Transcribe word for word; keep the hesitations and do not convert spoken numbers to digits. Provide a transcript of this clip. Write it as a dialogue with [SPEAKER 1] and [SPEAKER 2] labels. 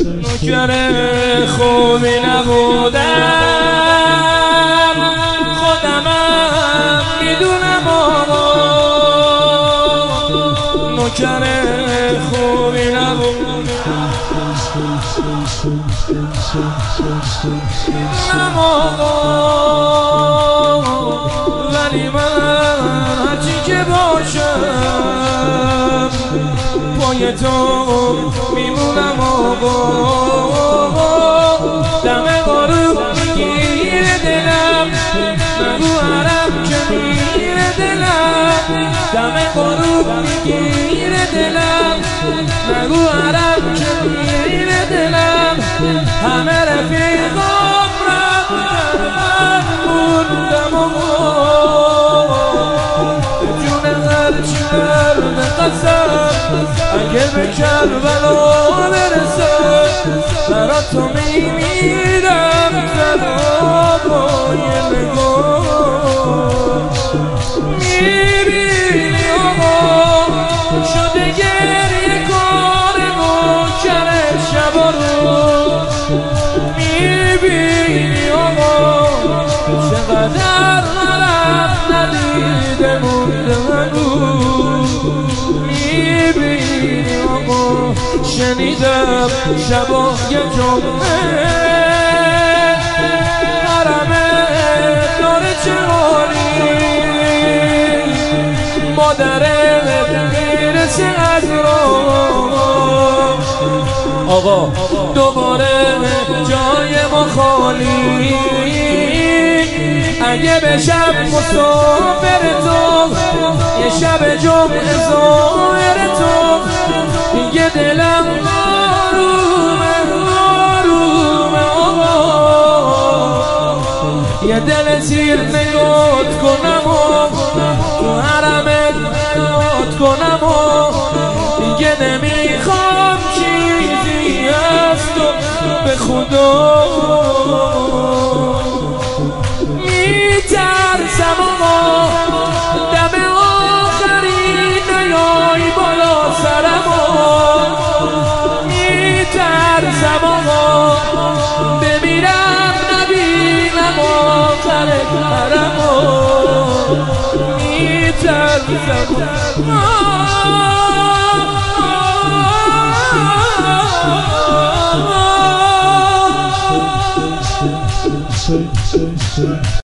[SPEAKER 1] نوکر خوبی نبودم، خودمم میدونم آقا نوکر خوبی نبودم آقا، ولی من هرچی که باشم پای تو میمونم آقا. دم غروب میگیره دلم، نگو عرب که میره دلم، دم غروب میگیره دلم، نگو عرب که میره دلم. همه رفیقام رفتن من موندم آقا، به جون هرچی درد قسم اگه به کربلا برسم برا تو میمیرم تنها با یه نگاه. میبینی آقا شده گریه کار نوکر شبا رو، میبینی آقا چقدر غرق ندیده مونده منو. میبینی آقا شنیدم شبا یه جمعه حرمه داره چه حالی، مادرت میرسه از راه آقا دوباره جای ما خالی. اگه بشم مسافر تو یه شب جمعه ظاهر تو، دیگه دلم آرومه آرومه آقا. یه دل سیر نگات کنم و تو حرمت نگات کنم و دیگه نمیخوام چیزی از تو به خدا. میترسم آقا دم آخری نیای بالا سرم، میترسم آقا بمیرم نبینم آخر کارم، میترسم